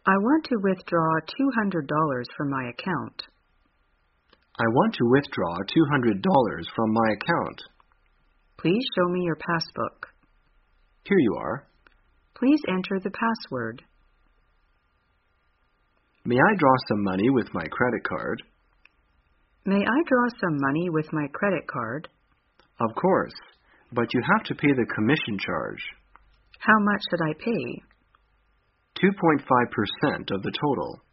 I want to withdraw $200 from my account. I want to withdraw $200 from my account. Please show me your passbook. Here you are. Please enter the password. May I draw some money with my credit card? May I draw some money with my credit card? Of course, but you have to pay the commission charge. How much should I pay? 2.5% of the total.